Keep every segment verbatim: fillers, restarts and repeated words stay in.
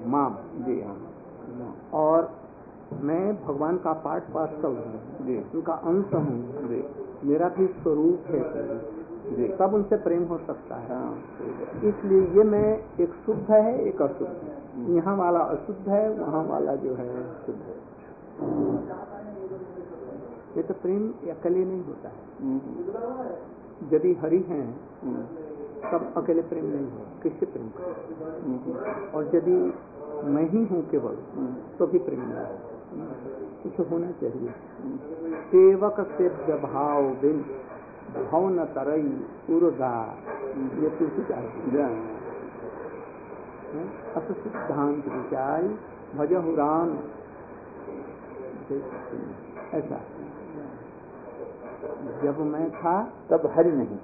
माम जी हाँ, और मैं भगवान का पाठ पार्षद हूँ जी, उनका अंश हूँ जी, मेरा भी स्वरूप है जी, तब उनसे प्रेम हो सकता है। हाँ, सही बात। इसलिए ये मैं एक शुद्ध है एक अशुद्ध है, यहाँ वाला अशुद्ध है वहाँ वाला जो है शुद्ध है। ये तो प्रेम अकेले नहीं होता है। यदि हरि हैं तब अकेले प्रेम नहीं हो, किससे प्रेम करें? और यदि मैं ही हूँ केवल तो भी प्रेम नहीं हो, कुछ होना चाहिए। सेवक से भाव बिन भाव न तरई उर्दा, ये तुलसी अस सिद्धांत विचार भजहु राम, ऐसा जब मैं था तब हरि नहीं,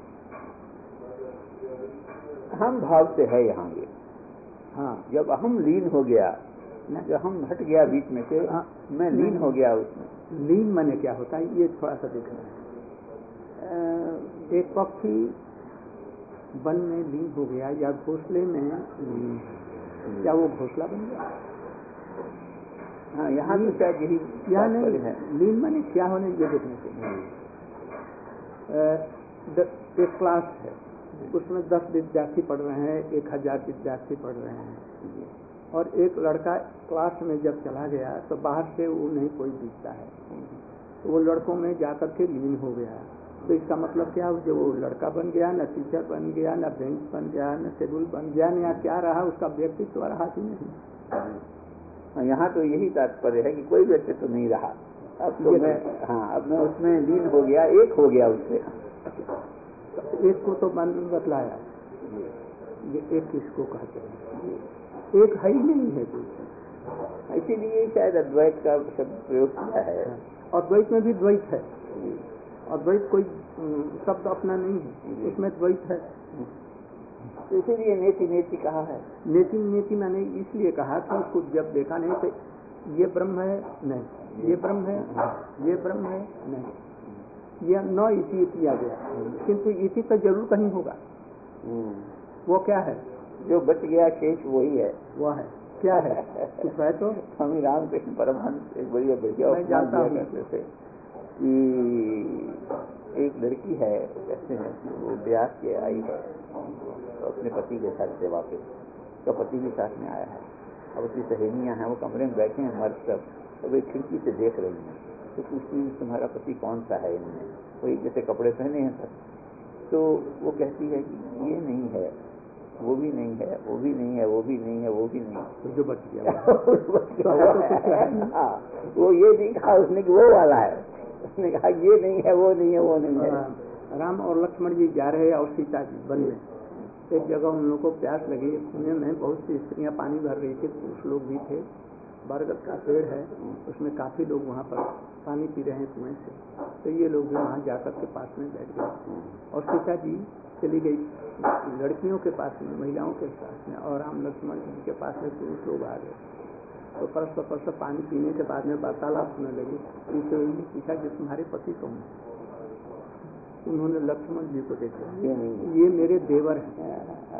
हम भाव से है यहाँ ये। हाँ, जब हम लीन हो गया, जब हम हट गया बीच में से, हाँ, मैं लीन हो गया उसमें। लीन माने क्या होता है ये थोड़ा सा देखना है। एक पक्षी वन में लीन हो गया या घोंसले में लीन, क्या वो घोंसला बन गया? हाँ, यहाँ तो शायद यही या नहीं है। लीन माने क्या होने ये देखने से। एक क्लास है, उसमें दस विद्यार्थी पढ़ रहे हैं, एक हजार विद्यार्थी पढ़ रहे हैं, और एक लड़का क्लास में जब चला गया तो बाहर से वो नहीं कोई दिखता है, तो वो लड़कों में जाकर के लीन हो गया। तो इसका मतलब क्या, जो वो लड़का बन गया, न टीचर बन गया, न बेंच बन गया, न टेबल बन गया, न या क्या रहा, उसका व्यक्तित्व रहा ही नहीं। यहाँ तो यही तात्पर्य है कि कोई व्यक्तित्व तो नहीं रहा। अब तो मैं, हाँ, अब मैं उसमें लीन हो गया, एक हो गया उससे। एक को तो मन बतलाया, ये एक किसको कहते हैं, एक है ही नहीं है कोई, इसीलिए शायद अद्वैत का शब्द प्रयोग किया है। और द्वैत में भी द्वैत है, और द्वैत कोई शब्द अपना नहीं है, उसमें द्वैत है। इसीलिए नेति नेति कहा है। नेति नेति मैंने इसलिए कहा कि उसको जब देखा नहीं तो ये ब्रह्म है नहीं, ये ब्रह्म है, ये ब्रह्म है नहीं, यह न इसी किया गया, किंतु इसी तो जरूर कहीं होगा। वो क्या है जो बच गया शेष वही है। वो है क्या है, कुछ है तो स्वामी रामकृष्ण परमहंस एक बढ़िया बढ़िया उपमा दिया करते थे कि एक लड़की है, कहते हैं वो ब्याह के आई है तो अपने पति के साथ सेवा पे, तो पति भी साथ में आया है। अब उसकी सहेलियां हैं, वो कमरे में बैठे हैं मर्द सब, तो वे खिड़की से देख रही हैं, तो पूछती हैं तुम्हारा पति कौन सा है इनमें, कोई जैसे कपड़े पहने हैं सब, तो वो कहती है कि ये नहीं है, वो भी नहीं है, वो भी नहीं है, वो भी नहीं है, वो भी नहीं है, जो बच गया हाँ, वो ये नहीं कहा उसने कि वो वाला है, उसने कहा ये नहीं है, वो नहीं है, वो नहीं है। राम और लक्ष्मण जी जा रहे और सीता जी वन में, एक जगह उन लोगों को प्यास लगी, कुएं में बहुत सी स्त्रियां पानी भर रही थी, पुरुष लोग भी थे, बरगद का पेड़ है, उसमें काफी लोग वहाँ पर पानी पी रहे हैं कुएं से, तो ये लोग भी वहाँ जाकर के पास में बैठ गए, और सीता जी चली गई लड़कियों के पास में, महिलाओं के पास में, और राम लक्ष्मण जी के पास में पुरुष लोग आ गए। तो परस्पर परस्पर पानी पीने के बाद में वार्तालाप होने लगी। उनसे पूछा कि तुम्हारे पति कौन है? उन्होंने लक्ष्मण जी को देखा, ये नहीं, ये मेरे देवर हैं,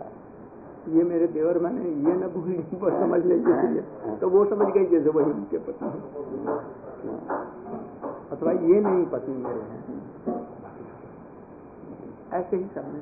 ये मेरे देवर, मैंने ये न भूली समझ लीजिए, तो वो समझ गई जैसे वही उनके पति हैं, अथवा ये नहीं पति मेरे हैं। ऐसे ही सबने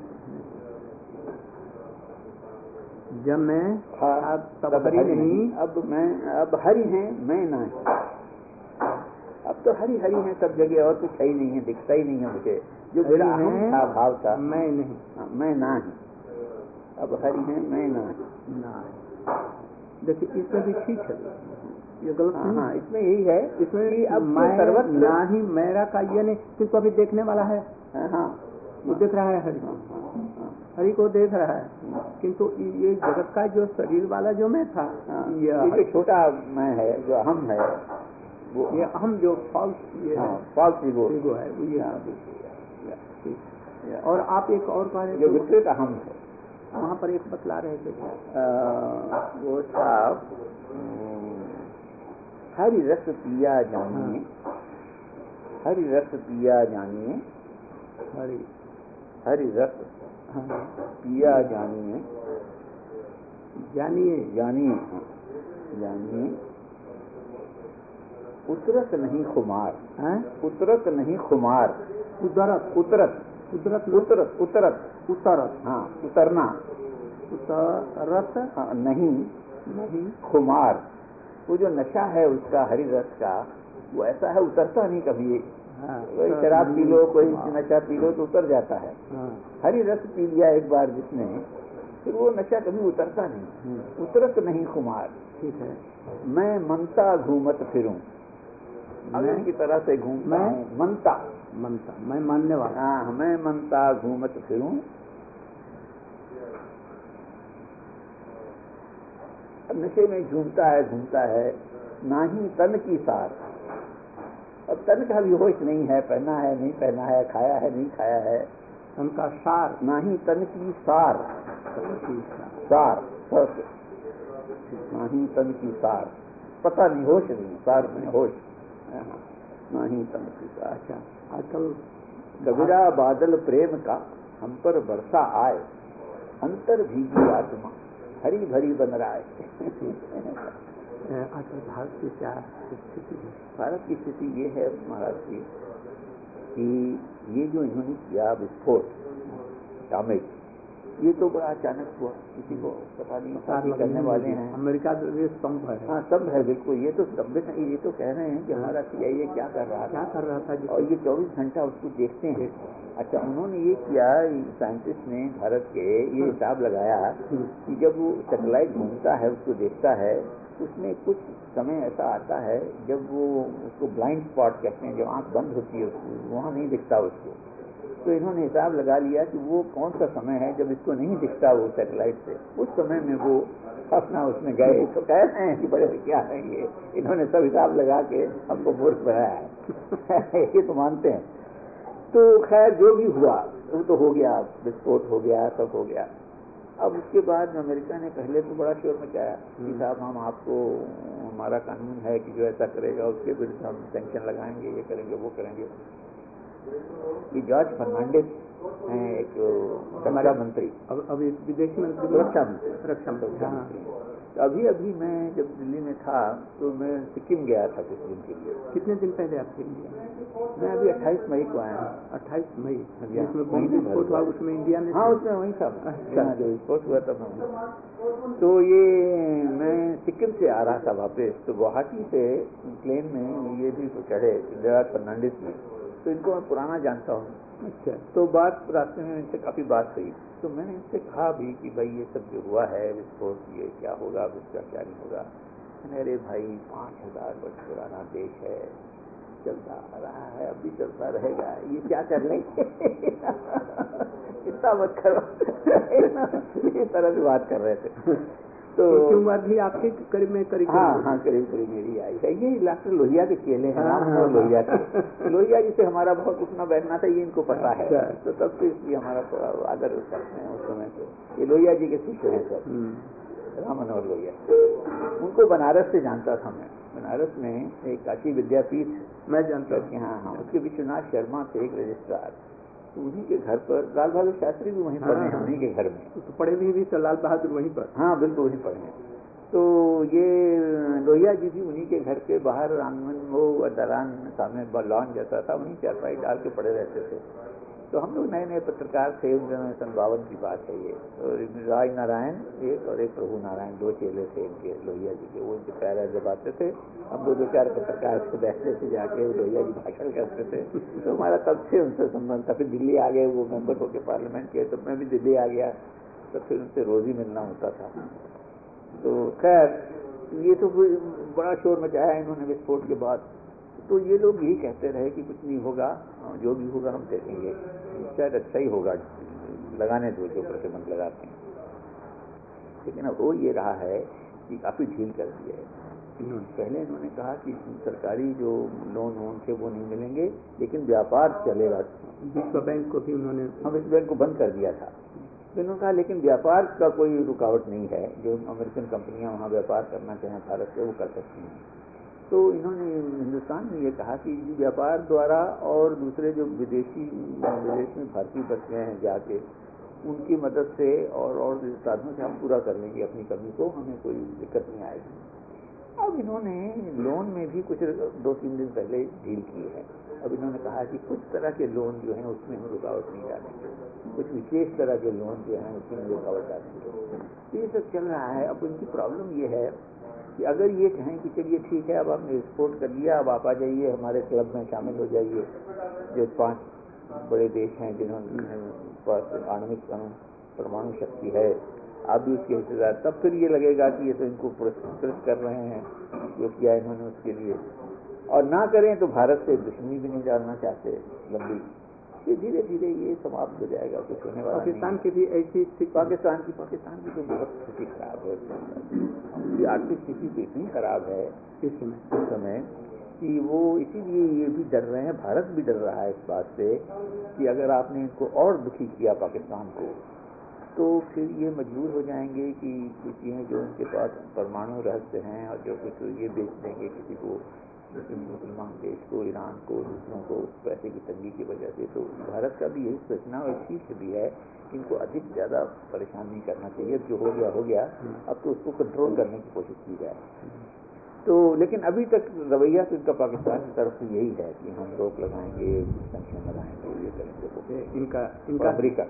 जब मैं अब तब हरि नहीं, अब मैं, अब हरि हैं, मैं नहीं, अब तो हरि हरि हैं सब जगह, और कुछ है ही नहीं है, दिखता ही नहीं है मुझे, जो मेरा अहम था, भाव था, मैं नहीं, हाँ, मैं ना ही, अब हरि हैं, मैं ना ना। देखिए इसमें भी ठीक है, ये गलत नहीं। हाँ, इसमें यही है, इसमें कि अब मैं सर्वत्र ना ही मेरा का ये नहीं, किसको अभी देखने वाला है, हाँ, वो देख रहा है हरि, हरि को देख रहा है, किंतु ये जगत का जो शरीर वाला जो मैं था, ये जो छोटा मैं है, जो अहम है, वो ये अहम जो फॉल्स ये है, फॉल्स ईगो ईगो है, वो ये। और आप एक और कह रहे जो विकृत अहम है, वहाँ पर एक बतला रहे थे, वो था हरि रस पिया जानिए, हरि रस पिया जानिए, हरि हरि रस पिया जानिए, जानिए जानिए हाँ, जानिए उतरत नहीं खुमार हैं, उतरत नहीं खुमार उतरत उतरत उतरत उतरत उतरत उतरत हाँ उतरना उतरत हाँ, नहीं नहीं खुमार वो जो नशा है उसका हरी रस का वो ऐसा है उतरता नहीं कभी। हाँ, कोई शराब पी लो कोई नशा पी लो तो उतर जाता है। हाँ, हरी रस पी लिया एक बार जिसने फिर वो नशा कभी उतरता नहीं। उतरत नहीं खुमार। ठीक है। मैं मनता घूमत फिरूं अगर की तरह से घूमता हूं। मनता मनता मैं मानने वाला। हाँ मैं मनता घूमत फिरूं नशे में झूमता है घूमता है ना ही तन की सार। अब तन का भी होश नहीं है, पहना है नहीं पहना है, खाया है नहीं खाया है। तन का सार ना ही तन की सार सार सस ना ही तन की सार पता नहीं होश नहीं सार में होश ना ही तन की सार। अच्छा आजकल कबीरा बादल प्रेम का हम पर बरसा आए अंतर भीगी आत्मा हरी भरी बन रहा है। आजकल भारत की क्या स्थिति है? भारत की स्थिति ये है महाराज जी कि ये जो इन्होंने किया विस्फोट सामयिक ये तो बड़ा अचानक हुआ, किसी को पता नहीं था कि करने वाले हैं। अमेरिका भी स्तंभ है। हाँ स्तंभ है बिल्कुल। ये तो स्तंभित नहीं, ये तो कह रहे हैं कि हमारा सीआईए क्या कर रहा क्या कर रहा था और ये चौबीस घंटा उसको देखते हैं। अच्छा उन्होंने ये किया साइंटिस्ट ने भारत के ये हिसाब लगाया कि जब वो सैटेलाइट घूमता है उसको देखता है उसमें कुछ समय ऐसा आता है जब वो उसको ब्लाइंड स्पॉट कहते हैं, जब आंख बंद होती है उसको वहाँ नहीं दिखता उसको। तो इन्होंने हिसाब लगा लिया कि वो कौन सा समय है जब इसको नहीं दिखता वो सैटेलाइट से, उस समय में वो अपना उसमें गए। तो कह रहे हैं कि बड़े क्या है ये, इन्होंने सब हिसाब लगा के हमको मूर्ख बनाया है। ये तो मानते हैं। तो खैर जो भी हुआ वो तो हो गया, विस्फोट हो गया, सब हो गया। अब उसके बाद अमेरिका ने पहले तो बड़ा शोर मचाया कि साहब हम आपको हमारा कानून है कि जो ऐसा करेगा उसके विरुद्ध हम सैंक्शन लगाएंगे, ये करेंगे वो करेंगे। ये जॉर्ज फर्नांडिस हैं एक रक्षा मंत्री, अब अभी विदेश मंत्री रक्षा मंत्री रक्षा मंत्री। तो अभी अभी मैं जब दिल्ली में था तो मैं सिक्किम गया था कुछ दिन के लिए। कितने दिन पहले आप इंडिया? मैं अभी अट्ठाईस मई को आया हूँ। अट्ठाईस मई जिसमें बॉम्ब विस्फोट हुआ उसमें इंडिया ने? हाँ उसमें वहीं था। अच्छा जो विस्फोट हुआ था तो ये मैं सिक्किम से आ रहा था वापस, तो गुवाहाटी से प्लेन में ये भी चढ़े जॉर्ज फर्नांडिस में, तो इनको मैं पुराना जानता हूँ। अच्छा। तो बात रास्ते में इनसे काफ़ी बात हुई तो मैंने इनसे कहा भी कि भाई ये सब जो हुआ है विस्फोट ये क्या होगा, अब इसका क्या नहीं होगा। मैंने अरे भाई पाँच हजार वर्ष पुराना देश है, चलता रहा है अब भी चलता रहेगा, ये क्या कर लेंगे। इतना मत करो। इस तरह से बात कर रहे थे। तो उम्र भी आपके करीब में करीब हाँ हाँ करीब करीब मेरी आई है। ये डॉक्टर लोहिया के चेले हैं, राम मनोहर लोहिया के। लोहिया जिसे हमारा बहुत उठना बैठना था ये इनको पता है, तो तब से इसलिए हमारा थोड़ा आदर करते हैं उस समय से। ये लोहिया जी के शिष्य हैं सर, राम मनोहर लोहिया। उनको बनारस से जानता था मैं। बनारस में एक काशी विद्यापीठ मैं जानता हूँ। हाँ हाँ उसके विश्वनाथ शर्मा थे एक रजिस्ट्रार, तो उन्हीं के घर पर लाल बहादुर शास्त्री भी वहीं पढ़े हैं, उन्हीं के घर में। तो पढ़े भी भी तो लाल बहादुर वहीं पर? हाँ बिल्कुल वहीं पढ़े हैं। तो ये लोहिया जी भी उन्हीं के घर के बाहर आंगन वो दरान सामने लॉन जैसा था, वहीं चारपाई डाल के पड़े रहते थे। तो हम लोग नए नए पत्रकार थे, उन दिनों सन बावन की बात है ये। तो राय नारायण एक और एक प्रभु नारायण दो चेले थे इनके लोहिया जी के, वो इनके पैर जब आते थे हम दो दो चार पत्रकार से बैठते थे जाके, लोहिया जी भाषण करते थे। तो हमारा तब से उनसे संबंध था। फिर दिल्ली आ गए वो मेंबर होकर पार्लियामेंट के, तो मैं भी दिल्ली आ गया, तो फिर उनसे रोज ही मिलना होता था। तो खैर ये तो बड़ा शोर मचाया इन्होंने विस्फोट के बाद। तो ये लोग यही कहते रहे कि कुछ नहीं होगा, जो भी होगा हम देखेंगे, शायद अच्छा ही होगा, लगाने दो जो प्रतिबंध लगाते हैं। लेकिन अब वो ये रहा है कि काफ़ी ढील कर दी है। पहले इन्होंने कहा कि सरकारी जो लोन वोन थे वो नहीं मिलेंगे, लेकिन व्यापार चलेगा। विश्व बैंक को भी उन्होंने हम विश्व बैंक को बंद कर दिया था। तो इन्होंने कहा लेकिन व्यापार का कोई रुकावट नहीं है, जो अमेरिकन कंपनियां वहाँ व्यापार करना चाहें भारत से वो कर सकती हैं। तो इन्होंने हिंदुस्तान में ये कहा कि व्यापार द्वारा और दूसरे जो विदेशी विदेश में भारतीय बस गए हैं जाके, उनकी मदद से और और साधनों से हम पूरा कर लेंगे अपनी कमी को, हमें कोई दिक्कत नहीं आएगी। अब इन्होंने लोन में भी कुछ दो तीन दिन पहले डील की है। अब इन्होंने कहा कि कुछ तरह के लोन जो हैं उसमें हम रुकावट नहीं डालेंगे, कुछ विशेष तरह के लोन जो हैं उसमें हम रुकावट डालेंगे। ये सब चल रहा है। अब इनकी प्रॉब्लम ये है कि अगर ये कहें कि चलिए ठीक है, अब आपने एक्सपोर्ट कर लिया, अब आप आ जाइए हमारे क्लब में शामिल हो जाइए, जो पांच बड़े देश हैं जिन्होंने पास आणविक परमाणु शक्ति है, आप भी उसके हिस्सेदार, तब फिर ये लगेगा कि ये तो इनको पुरस्कृत कर रहे हैं जो किया इन्होंने उसके लिए। और ना करें तो भारत से दुश्मनी भी नहीं डालना चाहते लंबी। ये धीरे धीरे ये समाप्त हो जाएगा, कुछ होने वाला नहीं। पाकिस्तान की भी ऐसी स्थिति, पाकिस्तान की पाकिस्तान की तो बहुत स्थिति खराब है। उनकी आर्थिक स्थिति तो इतनी खराब है इस समय इस समय कि वो इसीलिए ये भी डर रहे हैं, भारत भी डर रहा है इस बात से कि अगर आपने इनको और दुखी किया पाकिस्तान को, तो फिर ये मजबूर हो जाएंगे कि कुछ चीज़ें जो उनके पास परमाणु रहस्य हैं और जो कुछ ये बेच देंगे किसी को, मुसलमान देश को, ईरान को, दूसरों को पैसे की तंगी की वजह से। तो भारत का भी यही सोचना और शीर्ष भी है कि इनको अधिक ज़्यादा परेशान नहीं करना चाहिए। जो हो गया हो गया, अब तो उसको कंट्रोल करने की कोशिश की जाए। तो लेकिन अभी तक रवैया तो इनका पाकिस्तान की तरफ से यही है कि हम रोक लगाएंगे, संख्या लगाएंगे, ये करेंगे। इनका इनका अमरीका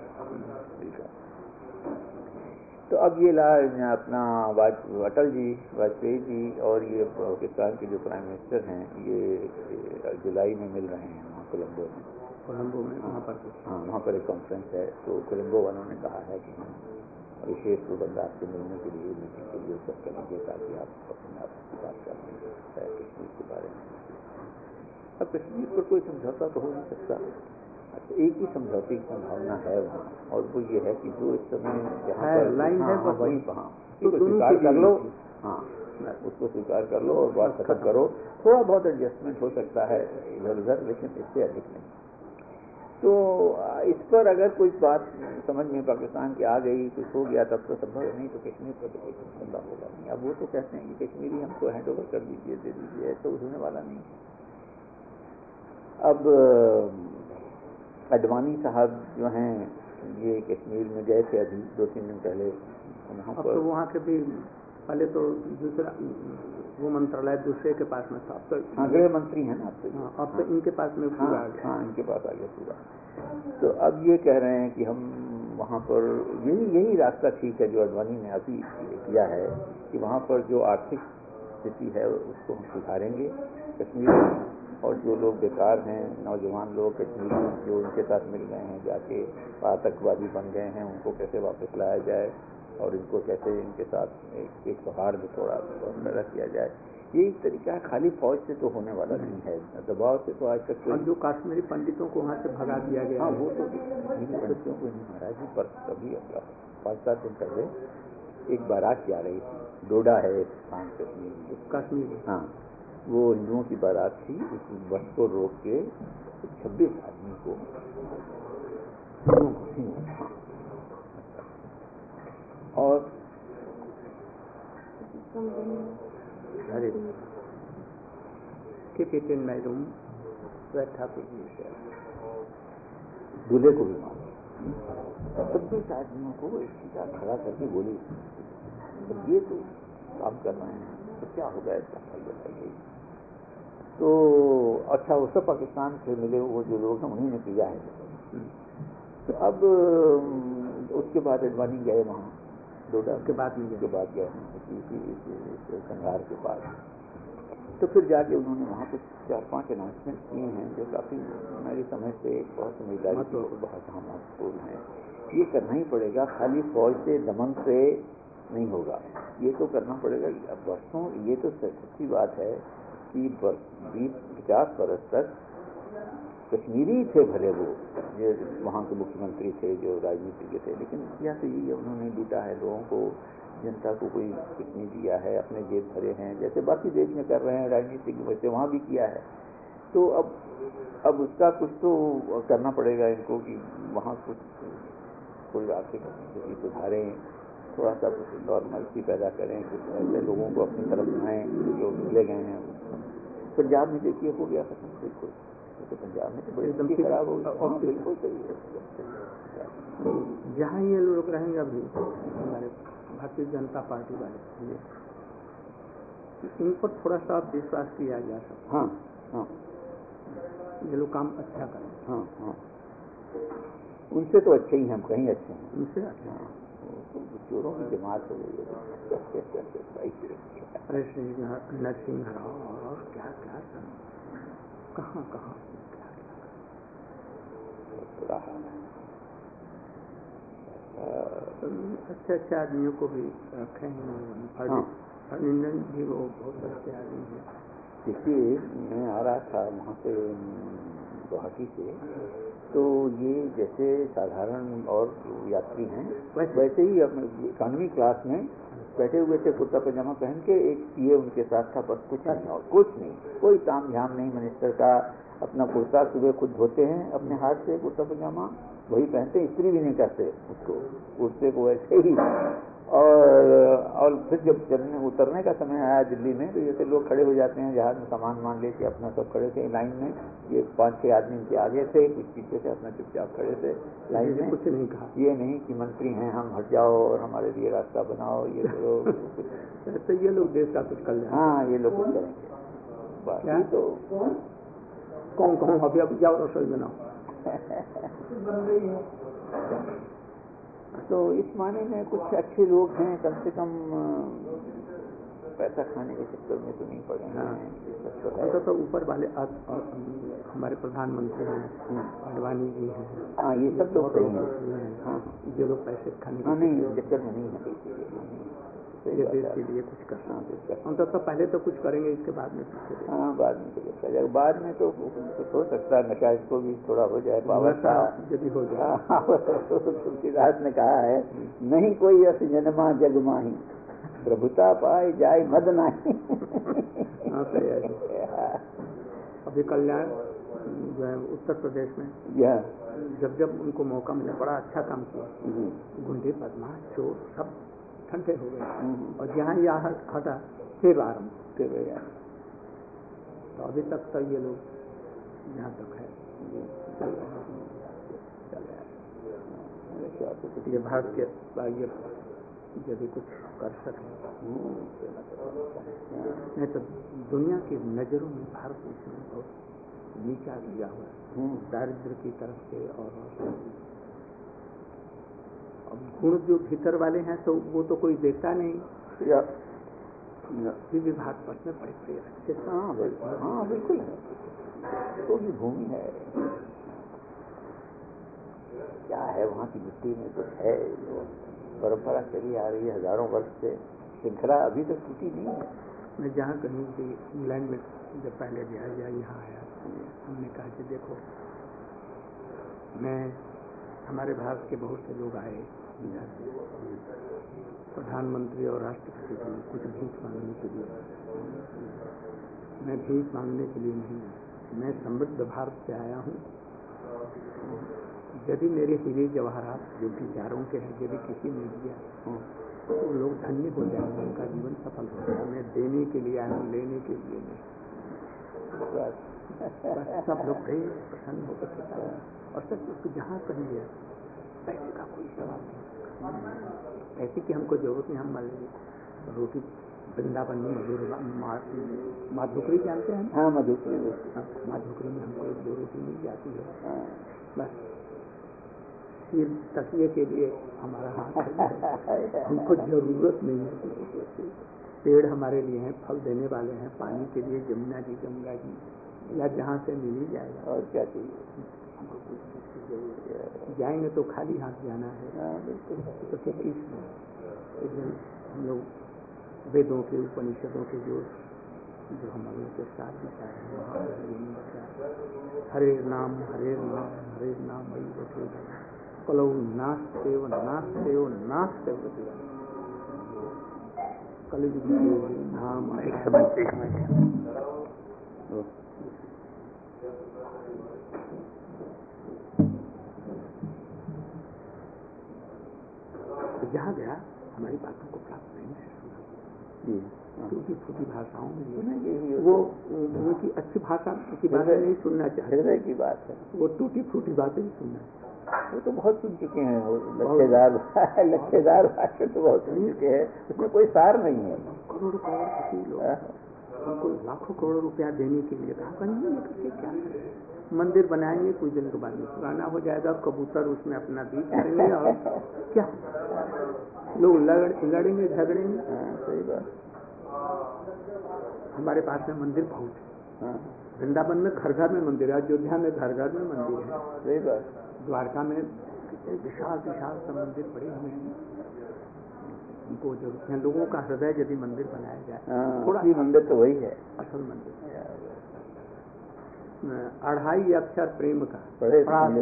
तो अब ये ला अपना अटल जी वाजपेयी जी और ये पाकिस्तान के जो प्राइम मिनिस्टर हैं, ये जुलाई में मिल रहे हैं वहाँ कोलंबो में। कोलंबो में वहाँ पर हाँ, वहाँ पर एक कॉन्फ्रेंस है। तो कोलंबो वालों ने कहा है कि हम विशेष प्रबंध आपसे मिलने के लिए मीटिंग के लिए सब करेंगे ताकि आप अपने आप की बात कर लेंगे कश्मीर के बारे में। अब कश्मीर पर कोई समझौता तो हो नहीं सकता। अच्छा, एक ही समझौते की संभावना है वहाँ, और वो ये है कि जो इस समय जहाँ पर लाइन है वहीं वहाँ उसको स्वीकार कर लो, हाँ उसको स्वीकार कर लो और बात खत्म करो। थोड़ा बहुत एडजस्टमेंट हो सकता है इधर उधर, लेकिन इससे अधिक नहीं। तो इस पर अगर कोई बात समझ में पाकिस्तान की आ गई, कुछ हो गया, तब तो संभव है, नहीं तो कश्मीर पर तो कोई समझौता होगा नहीं। अब वो तो कहते हैं कि कश्मीरी हमको हैंड ओवर कर दीजिए, दे दीजिए, तो होने वाला नहीं। अब अडवाणी साहब जो हैं ये कश्मीर में गए थे अभी दो तीन दिन पहले वहाँ पर। तो वहाँ के भी पहले तो दूसरा वो मंत्रालय दूसरे के पास में था, अब तो हाँ गृह मंत्री हैं ना अब तो। हाँ, अब तो इनके पास में पूरा आ गया। हाँ इनके पास आ गया पूरा। तो अब ये कह रहे हैं कि हम वहाँ पर यही यही रास्ता ठीक है जो अडवाणी ने अभी किया है कि वहाँ पर जो आर्थिक स्थिति है उसको हम सुधारेंगे कश्मीर में, और जो लोग बेकार हैं, नौजवान लोग कश्मीर में जो उनके साथ मिल गए हैं, जाके आतंकवादी बन गए हैं, उनको कैसे वापस लाया जाए और इनको कैसे इनके साथ एक, एक सौहार्द थोड़ा पैदा किया जाए। ये एक तरीका है। खाली फौज से तो होने वाला नहीं है, दबाव से तो आज तक। और जो कश्मीरी पंडितों को वहाँ से भगा दिया गया, हाँ वो तो पंडितों को महाराज जी पर कभी पाँच सात दिन पहले एक बारात जा रही थी, डोडा है एक स्थान कश्मीर कश्मीर हाँ, वो हिंदुओं की बारात थी। उस बस को रोक के छब्बीस आदमी को और अरे keep it in my room, that Thakur ji से दूल्हे को भी मारा। छब्बीस आदमियों को एक सीधा खड़ा करके गोली। तो ये तो काम कर रहे हैं, तो क्या होगा इसका फल बताइए। तो अच्छा, वो सब पाकिस्तान से मिले वो जो लोग हैं उन्हीं ने किया है। तो अब उसके बाद अडवाणी गए वहाँ डोडा के बाद में के बाद गए इसी संघार के बाद। तो फिर जाके उन्होंने वहाँ कुछ चार पांच अनाउंसमेंट किए हैं जो काफ़ी मेरी समझ से बहुत समझदारी की बहुत महत्वपूर्ण है। ये करना ही पड़ेगा, खाली फौज से दमन से नहीं होगा, ये तो करना पड़ेगा। अब बरसों ये तो सच्ची बात है कि बीस पचास बरस तक कश्मीरी थे, भले वो ये वहाँ के मुख्यमंत्री थे जो राजनीतिज्ञ थे, लेकिन किया तो यही उन्होंने लूटा है लोगों को, जनता को कोई कुछ नहीं दिया है, अपने जेब भरे हैं जैसे बाकी देश में कर रहे हैं राजनीतिक वैसे वहाँ भी किया है। तो अब अब उसका कुछ तो करना पड़ेगा इनको कि वहाँ कुछ कोई आर्थिक स्थिति सुधारें, थोड़ा सा कुछ नॉर्मलिटी पैदा करें, कुछ ऐसे लोगों को अपनी तरफ लाएँ जो ले गए हैं। पंजाब में देखिए हो गया खत्म बिल्कुल, तो पंजाब में तो बड़ी खराब हो गई। बिल्कुल सही है। जहाँ ये लोग रहेंगे अभी हमारे भारतीय जनता पार्टी वाले, इन पर थोड़ा सा विश्वास किया जा सकता। हाँ हाँ, ये लोग काम अच्छा करें। हाँ हाँ, उनसे तो अच्छे ही हम, कहीं अच्छे हैं उनसे अच्छे। हाँ, तो चोरों की जमात हो गई है। अरे श्री नरसिंह राव और क्या क्या कहाँ कहाँ क्या क्या अच्छे अच्छे आदमियों को भी रखे हैं। फर्निंडन भी वो बहुत अच्छे आदमी हैं। देखिए, मैं आ रहा था वहाँ से गुवाहाटी से, तो ये जैसे साधारण और यात्री हैं वैसे ही अपने इकोनॉमी क्लास में बैठे हुए थे, कुर्ता पजामा पहन के। एक पीए उनके साथ था, बस कुछ नहीं और कुछ नहीं, कोई ताम झाम नहीं मिनिस्टर का। अपना कुर्ता सुबह खुद धोते हैं अपने हाथ से, कुर्ता पजामा वही पहनते, इस्त्री भी नहीं करते उसको, कुर्ते को ऐसे ही। और और फिर जब चलने उतरने का समय आया दिल्ली में, तो जैसे लोग खड़े हो जाते हैं जहाज में सामान मान लेके, अपना सब खड़े थे लाइन में। ये पाँच छः आदमी इनके आगे थे, कुछ पीछे थे, अपना चुपचाप खड़े थे लाइन में। कुछ नहीं कहा, ये नहीं कि मंत्री हैं हम हट जाओ और हमारे लिए रास्ता बनाओ, ये करो। तो ये लोग देश का कुछ कर, हाँ ये लोग कुछ करेंगे। बाकी तो कौन कौन अभी अभी जाओ रसोई बनाओ। तो इस माने में कुछ अच्छे लोग हैं, कम से कम पैसा खाने के चक्कर में तो नहीं पड़े हैं। तो, तो ऊपर वाले आ, आ, हमारे प्रधानमंत्री हैं, आडवाणी जी हैं। हाँ ये सब लोग सही हैं। हाँ ये लोग पैसे खाने हाँ नहीं चक्कर में नहीं है, ये देश के लिए कुछ करना हम तो, तो पहले तो कुछ करेंगे, इसके बाद में कुछ। हाँ बाद में तो देखा जाएगा, बाद में तो कुछ हो सकता है, नशा इसको भी थोड़ा हो जाए, पावर का यदि हो जाए। तुलसीदास ने कहा है, नहीं कोई अस जन्मा जग माही, प्रभुता पाए जाए मद नाही। हाँ सही है। अभी कल्याण जो है उत्तर प्रदेश में, जब जब उनको मौका मिला बड़ा अच्छा काम किया। गुंडे बदमाश चोर सब ठंडे हो गए, और जहाँ यहाँ हटा फिर आरम्भ। तो अभी तक तो ये लोग जहाँ तक है चल रहे, ये भारत के ये यदि कुछ कर सकें, नहीं तो दुनिया की नजरों में भारत इसमें बहुत नीचा लिया हुआ है, दारिद्र की तरफ से। और अब गुण जो भीतर वाले हैं तो वो तो कोई देखता नहीं, या फिर भी भारत वर्ष में बड़े बड़े अच्छे। हाँ बिल्कुल, हाँ बिल्कुल है, तो भी भूमि है, क्या है वहाँ की मिट्टी में कुछ है, परंपरा चली आ रही है हजारों वर्ष से, श्रृंखला अभी तक टूटी नहीं है। मैं जहाँ कहीं भी इंग्लैंड में जब पहले गया या यहाँ आया, हमने कहा कि देखो, मैं हमारे भारत के बहुत से लोग आए इधर से, प्रधानमंत्री और राष्ट्रपति के लिए कुछ भीख मांगने के लिए। मैं भीख मांगने के लिए नहीं, मैं समृद्ध भारत से आया हूँ। यदि मेरे हीरे जवाहरात जो विचारों के हैं यदि किसी ने दिया तो लोग धन्य हो जाएंगे, उनका जीवन सफल हो जाएगा। मैं देने के लिए आया हूँ, लेने के लिए नहीं। सब लोग बड़े प्रसन्न होकर के, और सच जहाँ कहीं गया पैसे का कोई सवाल नहीं, पैसे की हमको जरूरत नहीं। हम मान लीजिए रोटी वृंदावन में मधुर माधुकरी जानते हैं? हाँ मधुकरी, माधुकरी में हमको एक दो रोटी मिल जाती है, बस सिर तकिए के लिए हमारा हाथ है, हमको जरूरत नहीं है। पेड़ हमारे लिए हैं, फल देने वाले हैं, पानी के लिए जमुना जी गंगा जी या जहाँ से मिल ही जाएगा, और क्या चाहिए हमको, कुछ चीज की जरूरत है। जाएंगे तो खाली हाथ जाना है, तो ठीक इसमें हम लोग वेदों के उपनिषदों के जो जो हम लोगों के साथ विचार हैं वहाँ हरे नाम हरे नाम हरे नाम वही बचे कलो नास्ते व नास्ते व नास्ते कलयुग नाम एक समझते तो जहाँ गया हमारी बातों को प्राप्त नहीं से सुना, टूटी फूटी भाषाओं में वो उनकी अच्छी भाषा की बातें नहीं सुनना चाहते, हृदय की बात है, वो टूटी फूटी बातें ही सुनना। वो तो बहुत सुन चुके हैं, वो लच्छेदार लच्छेदार भाषण तो बहुत सुन चुके हैं, उसमें कोई सार नहीं है। करोड़ करोड़ लोग हमको लाखों करोड़ रुपया देने के लिए कहा कहीं करके क्या करें, मंदिर बनाएंगे, कुछ दिन के बाद में पुराना हो जाएगा, कबूतर उसमें अपना बीज करेंगे और क्या लोग लड़ लड़ेंगे झगड़ेंगे। सही बात। हमारे पास में मंदिर बहुत है, वृंदावन में घर घर में मंदिर है, अयोध्या में घर घर में मंदिर है, सही बात। द्वारका में विशाल विशाल सब मंदिर पड़े हुए हैं। उनको जरूरत है, लोगों का हृदय यदि मंदिर बनाया जाए, थोड़ा ही मंदिर तो वही है असल मंदिर। अढ़ाई अक्षर प्रेम का पढ़े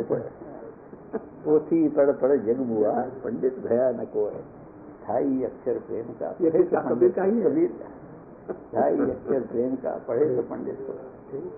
पोथी पढ़ पढ़ जग बुआ, पंडित भया न को है, ढाई अक्षर प्रेम का ये कबीर का ही है, ढाई अक्षर प्रेम का पढ़े तो पंडित को।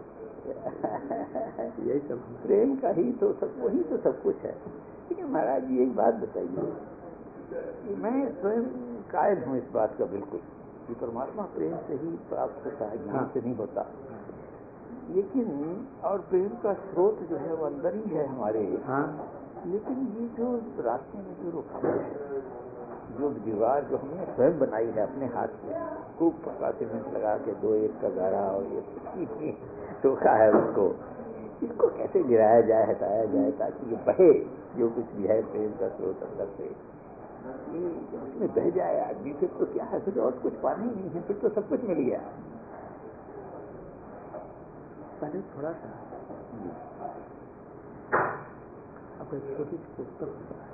यही सब प्रेम का ही तो सब, वही तो सब कुछ है। ठीक है महाराज जी, एक बात बताइए कि मैं स्वयं कायल हूँ इस बात का बिल्कुल कि परमात्मा प्रेम से ही प्राप्त होता है, ज्ञान से नहीं होता। लेकिन और प्रेम का स्रोत जो है वो अंदर ही है हमारे। हाँ। लेकिन ये जो रास्ते में जो रुकावट है, जो दीवार जो हमने स्वयं बनाई है अपने हाथ से, खूब पक्का सीमेंट लगा के दो एक का गारा और ये टोका है उसको, इसको कैसे गिराया जाए, हटाया जाए ताकि ये बहे जो कुछ भी है प्रेम का स्रोत अंदर से, ये उसमें बह जाए आदमी। फिर तो क्या है, फिर और कुछ पाना ही नहीं है, फिर तो सब कुछ मिल गया। पहले थोड़ा सा अब एक छोटी सी पुस्तक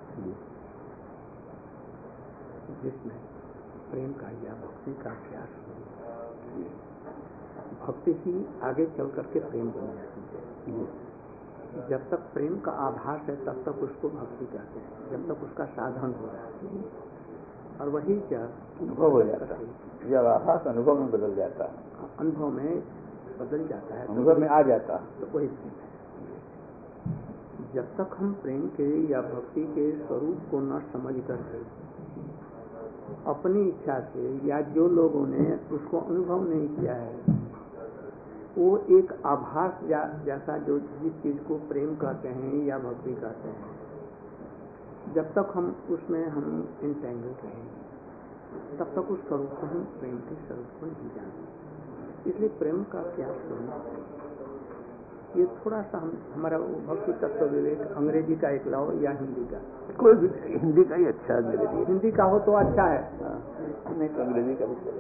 जिसमें प्रेम का या भक्ति का अभ्यास हो, भक्ति ही आगे चल करके प्रेम बन जाती है। जब तक प्रेम का आभास है तब तक उसको भक्ति कहते हैं, जब तक उसका साधन हो रहा है। और वही जब अनुभव हो जाता है, जब आभास अनुभव में बदल जाता है, अनुभव में बदल जाता है, अनुभव में आ जाता है, तो वही प्रेम है। जब तक हम प्रेम के या भक्ति के स्वरूप को न समझ करके अपनी इच्छा से या जो लोगों ने उसको अनुभव नहीं किया है, वो एक आभास जा, जैसा जो जिस चीज को प्रेम कहते हैं या भक्ति कहते हैं, जब तक हम उसमें हम इंटेंगल रहेंगे तब तक उस स्वरूप को हम प्रेम के स्वरूप को नहीं जानेंगे। इसलिए प्रेम का क्या स्वरूप, ये थोड़ा सा हम हमारा भक्ति तत्व विवेक अंग्रेजी का एक लाओ या हिंदी का, कोई भी हिंदी का ही अच्छा है मेरे लिए। हिंदी का हो तो अच्छा है, नहीं तो अंग्रेजी का भी।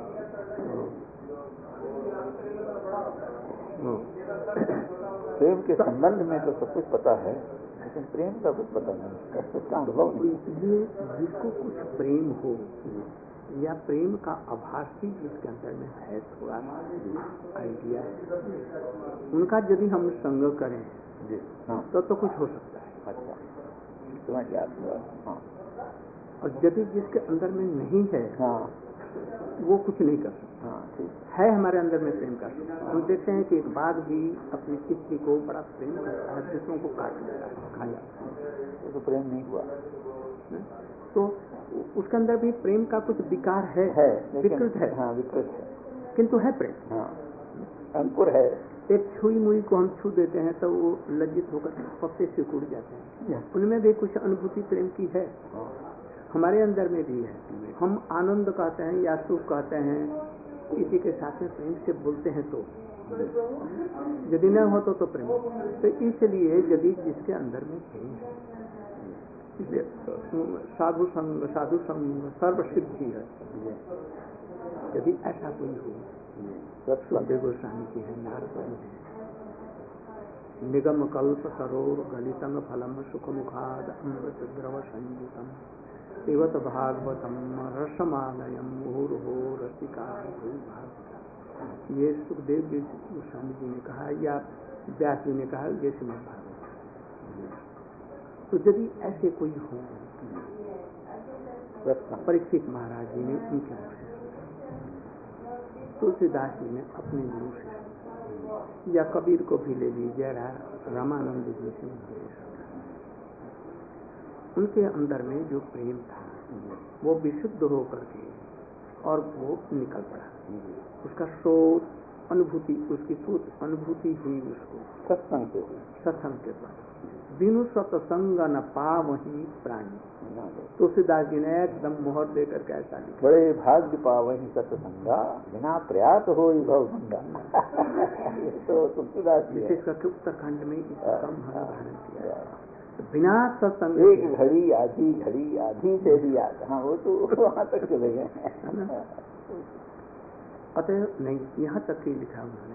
प्रेम के संबंध में तो सब कुछ पता है, लेकिन प्रेम का कुछ पता नहीं, उसका अनुभव नहीं। इसलिए जिसको कुछ प्रेम हो या प्रेम का आभास भी जिसके अंदर में है, थोड़ा आइडिया है, उनका यदि हम संग करें जी हाँ तो तो कुछ हो सकता है। अच्छा, समझ गया हाँ। और यदि जिसके अंदर में नहीं है हाँ वो कुछ नहीं कर सकता। हाँ ठीक है हमारे अंदर में प्रेम का। हम देखते हैं कि एक बाघ भी अपनी किस्ती को बड़ा प्रेम करता है, दूसरों को काट लेता है, खा जाता है, तो प्रेम नहीं हुआ। तो उसके अंदर भी प्रेम का कुछ विकार है, है विकृत है, हाँ विकृत है, किंतु है प्रेम। हाँ अंकुर है। एक छुई मुई को हम छू देते हैं तो वो लज्जित होकर पत्ते से टूट जाते हैं, उनमें भी कुछ अनुभूति प्रेम की है, हमारे अंदर में भी है। हम आनंद कहते हैं या सुख कहते हैं, किसी के साथ में प्रेम से बोलते हैं तो, यदि न हो तो, तो प्रेम। तो इसलिए यदि जिसके अंदर में प्रेम है, इसलिए साधु संग साधु संग सर्वसिद्धि है। यदि ऐसा कोई हो, सुखदेव गोस्वामी जी है, नारद जी है, निगम कल्प सरोर गलितंग फलम सुख मुखाद अमृत द्रव संयुतम सेवत भागवतम रसमालयम मुहुर्हो रसिका भाग। ये सुखदेव जी गोस्वामी जी ने कहा या व्यास जी ने कहा, ये श्रीमद् भागवत। तो यदि ऐसे कोई हो, परीक्षित महाराज जी ने उनके तुलसीदास जी ने अपने गुरु से, या कबीर को भी ले लीजिए, रामानंद जी से उनके अंदर में जो प्रेम था वो विशुद्ध हो करके और वो निकल पड़ा, उसका स्रोत अनुभूति, उसकी स्रोत अनुभूति हुई उसको सत्संग के सत्संग के द्वारा। बिनु सत्संग न पावही प्राणी। तुलसीदास जी ने एकदम मोहर देकर के ऐसा लिखा, बड़े भाग्य पावही सत्संगा बिना प्रयास हो भव भंगा। तो तुलसीदास जी विशेषकर उत्तराखंड में इसका वर्णन किया है। बिना सत्संग एक घड़ी आधी घड़ी आधी से भी याद, हाँ वो तो वहां तक चले गए। अतः नहीं, यहाँ तक ही लिखा उन्होंने,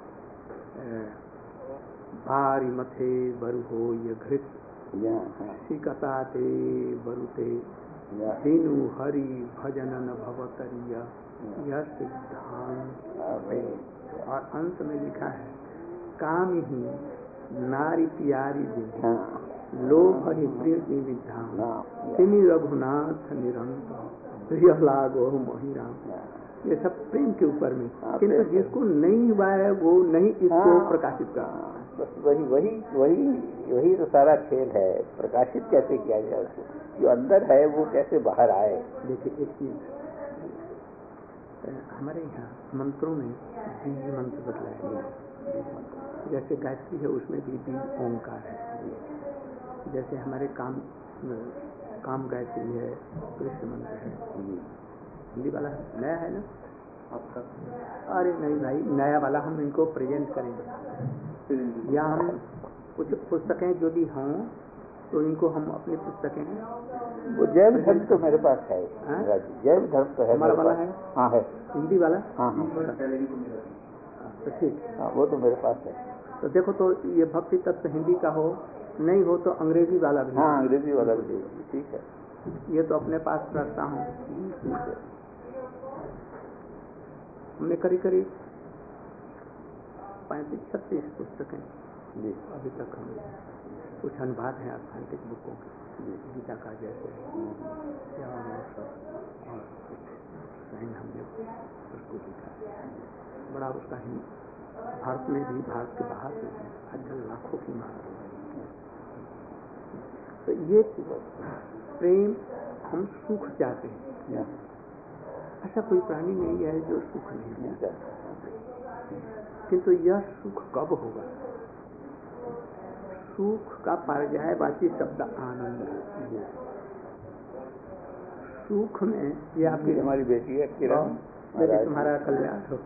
भारी मथे बरु हो ये घृत सिकताते बरुते दीनु हरि भजन न भवतरिया यह सिद्धांत। और अंत में लिखा है, काम ही नारी प्यारी विद्या लोभ ही प्रीति विद्या तिनि रघुनाथ निरंतर प्रिय लागो मोहिराम। ये सब प्रेम के ऊपर में, किंतु जिसको नहीं हुआ है वो नहीं इसको प्रकाशित कर। बस वही वही वही वही तो सारा खेल है, प्रकाशित कैसे किया जाए उसको, जो अंदर है वो कैसे बाहर आए। देखिए एक चीज हमारे यहाँ मंत्रों में बीज मंत्र बतलाया गया, जैसे गायत्री है उसमें भी बीज ओंकार है, जैसे हमारे काम काम गायत्री है, कृष्ण मंत्र है। हिंदी वाला नया है ना आपका? अरे नहीं भाई, नया वाला हम इनको प्रेजेंट करेंगे, या हम कुछ पुस्तकें जो भी हों तो इनको हम अपनी पुस्तकें, वो जैव धर्म तो मेरे पास है, जैव धर्म तो है हमारा वाला है। हाँ है हिंदी वाला, हाँ हाँ तो ठीक, हाँ वो तो मेरे पास है। तो देखो, तो ये भक्ति तत्व हिंदी का हो, नहीं हो तो अंग्रेजी वाला भी। हाँ अंग्रेजी वाला भी ठीक है, ये तो अपने पास रखता हूँ। हमने करीब करीब पैंतीस छत्तीस पुस्तकें अभी तक हम, कुछ अनुवाद हैं ऑथेंटिक बुकों के, गीता का जैसे या और सब, और कुछ साइन हमने उसको लिखा है बड़ा, उसका ही भारत में भी, भारत के बाहर भी आजकल लाखों की मांग है। तो ये प्रेम, हम सुख चाहते हैं, ऐसा कोई प्राणी नहीं है जो सुख नहीं चाहता, किंतु यह सुख कब होगा? सुख का पर्यायवाची शब्द आनंद। सुख में, ये आपकी हमारी बेटी है किरण, बेटी तुम्हारा कल्याण हो।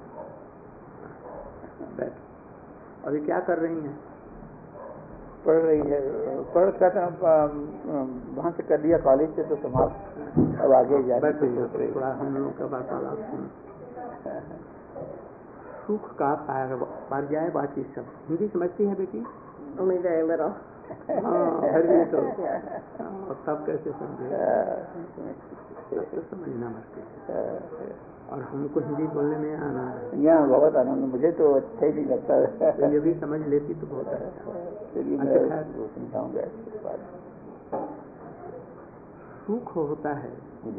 अभी क्या कर रही हैं? पढ़ रही है, पढ़ कर वहाँ से कर लिया कॉलेज से, तो समाप्त, अब आगे जाने की सोच रही। थोड़ा हम लोग का वार्तालाप सुन। सुख का पर्यायवाची शब्द, हिंदी समझती है बेटी? Only very little. हाँ, फिर भी तो तब कैसे समझे, तो समझना मुश्किल है, और हमको हिंदी बोलने में आना है। यहाँ बहुत आनंद, मुझे तो अच्छा ही नहीं लगता है। तो ये भी समझ लेती तो बहुत अच्छा। चलिए मैं समझाऊंगा इसके बाद। सुख होता है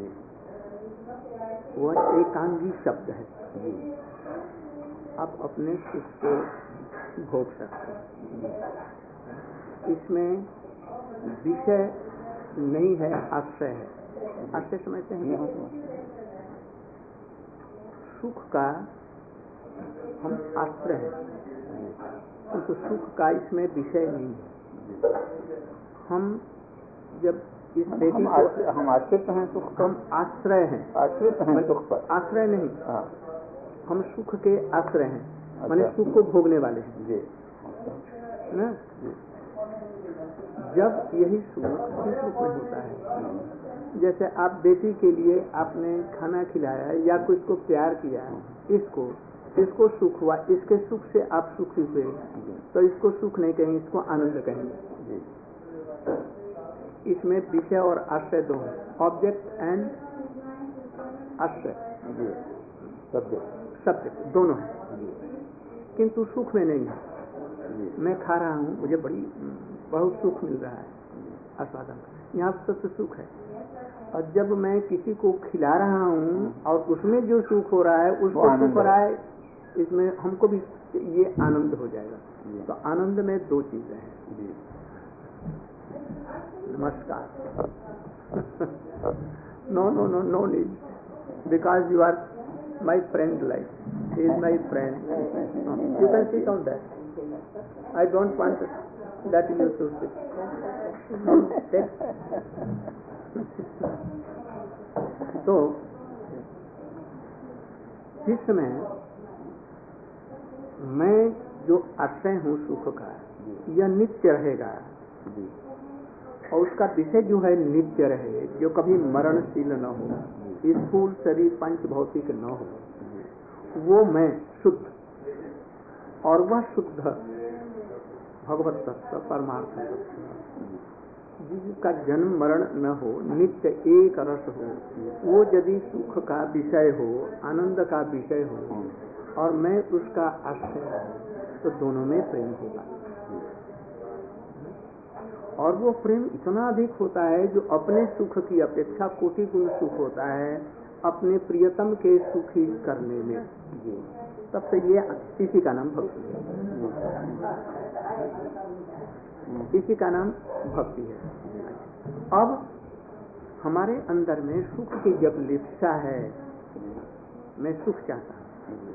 वह एकांगी शब्द है, आप अपने सुख को भोग सकते हैं, इसमें विषय नहीं है, आश्रय है। आश्रय समझते हैं? सुख का हम आश्रय है, तो सुख का इसमें विषय नहीं है। हम जब इस बेटी को, हम आश्रित हैं सुख का, हम आश्रय हैं, आश्रित हैं सुख पर, आश्रय नहीं, हम सुख के आश्रय हैं, माने सुख को भोगने वाले हैं जी ना। जब यही सुख किस रूप में होता है, जैसे आप बेटी के लिए आपने खाना खिलाया या कुछ को प्यार किया, इसको इसको सुख हुआ, इसके सुख से आप सुखी हुए, तो इसको सुख नहीं कहेंगे, इसको आनंद कहेंगे। इसमें विषय और आश्रय दो हैं, ऑब्जेक्ट एंड आश्रय, सब्जेक्ट सब्जेक्ट दोनों है, किंतु सुख में नहीं है। मैं खा रहा हूँ, मुझे बड़ी बहुत सुख मिल रहा है, आस्वादन, यहाँ पर तो सुख है, और जब मैं किसी को खिला रहा हूँ और उसमें जो सुख हो रहा है उसको सुख हो रहा है, इसमें हमको भी ये आनंद हो जाएगा। तो आनंद में दो चीजें हैं। नमस्कार। No no no no need, because you are my friend, like is my friend, you can sit on that. I don't want that you should take. तो जिस समय मैं जो आश्रय हूँ सुख का, यह नित्य रहेगा और उसका विषय जो है नित्य रहे, जो कभी मरणशील न हो, स्थूल शरीर पंच भौतिक न हो, वो मैं शुद्ध, और वह शुद्ध भगवत तत्व परमार्थ तत्व जिसका जन्म मरण न हो, नित्य एक रस हो, वो यदि सुख का विषय हो, आनंद का विषय हो और मैं उसका आश्रय हूँ, तो दोनों में प्रेम होगा। और वो प्रेम इतना अधिक होता है जो अपने सुख की अपेक्षा कोटि गुण सुख होता है अपने प्रियतम के सुखी करने में। तब से ये इसी का नाम भक्ति है, इसी का नाम भक्ति है। अब हमारे अंदर में सुख की जब लिप्सा है, मैं सुख चाहता हूँ,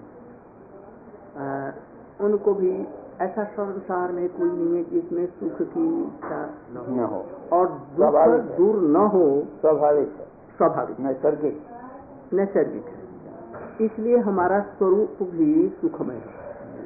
उनको भी ऐसा संसार में कोई नहीं है जिसमें सुख की इच्छा न हो और दुख दूर न हो। स्वाभाविक स्वाभाविक नैसर्गिक नैसर्गिक है, इसलिए हमारा स्वरूप भी सुखमय है।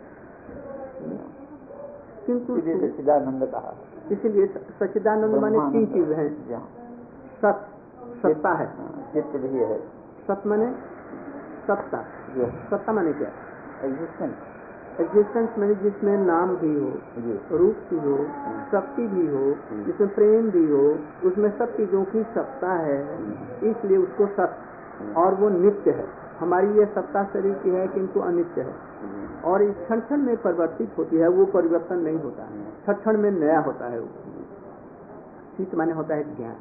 किंतु सच्चिदानंद कहा, इसीलिए सच्चिदानंद माने तीन चीज हैं। सत सत्ता है, चित्त भी है। सत माने सत्ता, सत्ता माने क्या? एग्जिस्टेंस। एग्जिस्टेंस माने जिसमें नाम भी हो, रूप भी हो, शक्ति भी हो, जिसमें प्रेम भी हो, उसमें सब चीजों की सत्ता है, इसलिए उसको सत्य। और वो नित्य है। हमारी ये सत्ता शरीर की है किंतु अनित्य है और इस क्षण क्षण में परिवर्तित होती है, वो परिवर्तन नहीं होता है, क्षण क्षण में नया होता है। चित्त माने होता है ज्ञान।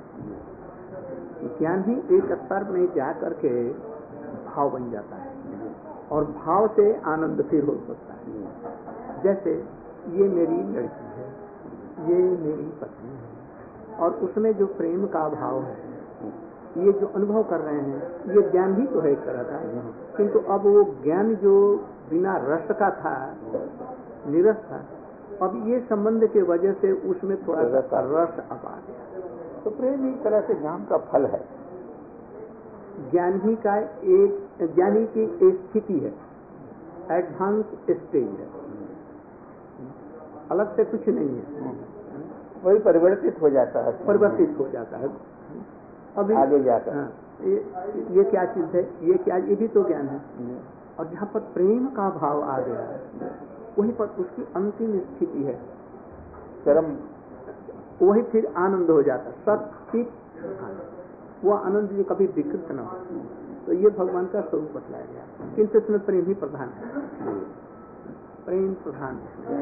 ज्ञान ही एक स्तर में जा करके भाव बन जाता है और भाव से आनंद फिर हो सकता है। जैसे ये मेरी लड़की है, ये मेरी पत्नी है, और उसमें जो प्रेम का भाव है, ये जो अनुभव कर रहे हैं, ये ज्ञान ही तो है एक तरह का, किंतु अब वो ज्ञान जो बिना रस का था, निरस था, अब ये संबंध के वजह से उसमें थोड़ा सा रस अब आ गया। तो प्रेम एक तरह से ज्ञान का फल है, ज्ञान ही का एक ज्ञानी की एक स्थिति है, एडवांस स्टेज है, अलग से कुछ नहीं है। वही परिवर्तित हो जाता है, परिवर्तित हो जाता है अभी आगे जाकर। हाँ, ये, ये क्या चीज है, ये क्या, ये भी तो ज्ञान है। और जहाँ पर प्रेम का भाव आ गया है, वहीं पर उसकी अंतिम स्थिति है चरम, वही फिर आनंद हो जाता है, सचित आनंद। वो आनंद जो कभी विकृत न हो, तो ये भगवान का स्वरूप बतलाया गया। किंतु इसमें प्रेम ही प्रधान है, प्रेम प्रधान।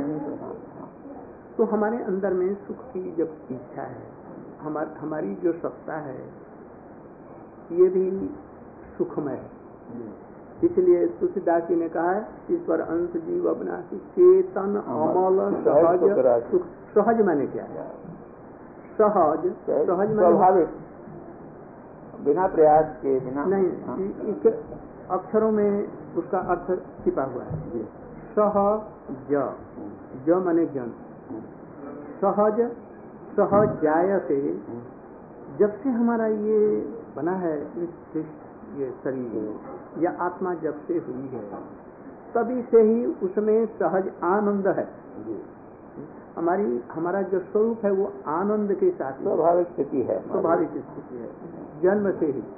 तो हमारे अंदर में सुख की जब इच्छा है, हमार, हमारी जो सत्ता है, ये भी सुखमय है। इसलिए तुलसीदास जी ने कहा है, ईश्वर अंश जीव अविनाशी चेतन अमल सहज सुख। सहज माने क्या है? सहज, सहज स्वाभाविक, बिना प्रयास के, बिना नहीं, इसके अक्षरों में उसका अर्थ छिपा हुआ है। सहज, ज माने जन, सहज, सहज जायते, जब से हमारा ये बना है ये शरीर या आत्मा जब से हुई है, तभी से ही उसमें सहज आनंद है। हमारी हमारा जो स्वरूप है वो आनंद के साथ स्वाभाविक स्थिति है, स्वाभाविक स्थिति है जन्म से ही।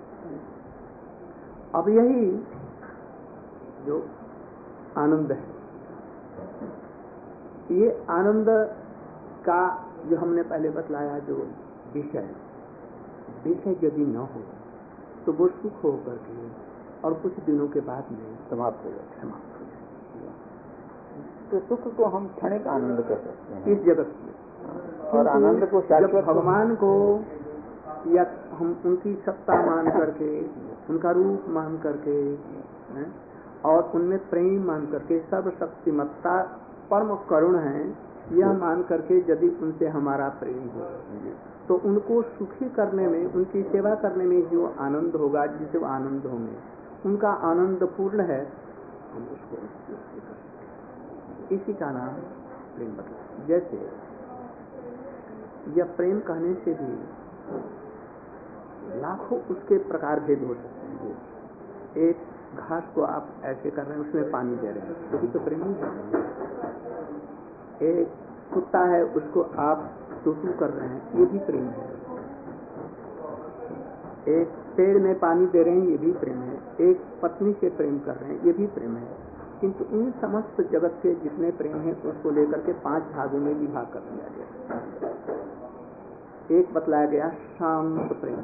अब यही जो आनंद है, ये आनंद का जो हमने पहले बतलाया जो विषय, विषय यदि न हो तो वो सुख हो करके और कुछ दिनों के बाद में समाप्त हो जाए, समाप्त हो जाए। तो सुख को हम क्षणिक आनंद कह सकते हैं इस जगत में, और आनंद को जब भगवान को या हम उनकी सत्ता मान करके, उनका रूप मान करके है, और उनमें प्रेम मान करके, सर्वशक्तिमत्ता परम करुण है, यह मान करके यदि उनसे हमारा प्रेम हो तो उनको सुखी करने में, उनकी सेवा करने में जो आनंद होगा, जिसे आनंद होंगे, उनका आनंद पूर्ण है, हम उसको इसी का नाम प्रेम बता। जैसे या प्रेम कहने से भी लाखों उसके प्रकार भेद हो सकते हैं। एक घास को आप ऐसे कर रहे हैं, उसमें पानी दे रहे हैं, तो भी तो प्रेम ही है। एक कुत्ता है, उसको आप टूटू कर रहे हैं, ये भी प्रेम है। एक पेड़ में पानी दे रहे हैं, ये भी प्रेम है। एक पत्नी से प्रेम कर रहे हैं, ये भी प्रेम है। किंतु इन समस्त जगत के जितने प्रेम हैं उसको लेकर के पांच भागों में विभाग कर दिया गया। एक बतलाया गया शांत प्रेम,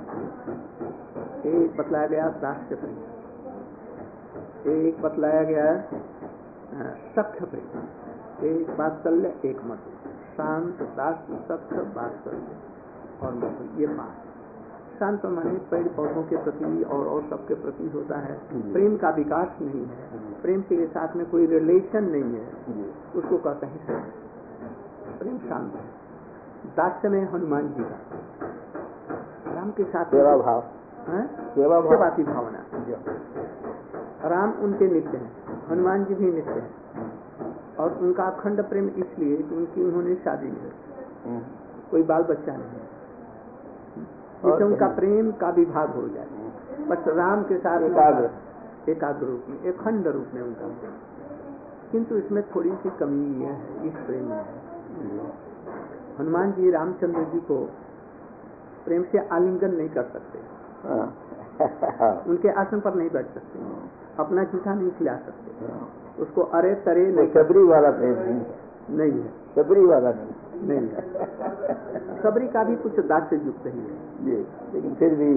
एक बतलाया गया दास्य प्रेम, एक बतलाया गया सख्य प्रेम, एक वात्सल्य, एक मधुर। शांत, दास्य, सख्य, वात्सल्य और मधुर, ये पांच। शांत माने पेड़ पौधों के प्रति और और सबके प्रति होता है। प्रेम का विकास नहीं है, प्रेम के साथ में कोई रिलेशन नहीं है, उसको कहते हैं शांत। प्रेम शांत है। दास्य में हनुमान जी का राम के साथ सेवा भाव, सेवा भाव, सेवा की भावना। राम उनके नित्य हैं, हनुमान जी भी नित्य हैं, और उनका अखंड प्रेम इसलिए कि उनकी उन्होंने शादी नहीं, कोई बाल बच्चा नहीं, जिससे उनका प्रेम का विभाग हो जाए। बस राम के साथ एकाग्र एकाग्र रूप में, अखंड रूप में उनका। किंतु इसमें थोड़ी सी कमी है इस प्रेम में। हनुमान जी रामचंद्र जी को प्रेम से आलिंगन नहीं कर सकते, उनके आसन पर नहीं बैठ सकते, अपना जूठा नहीं खिला सकते, उसको अरे तरे नहीं। सबरी वाला प्रेम नहीं है, सबरी वाला नहीं नहीं है। सबरी का भी कुछ दास्य युक्त ही है, लेकिन फिर भी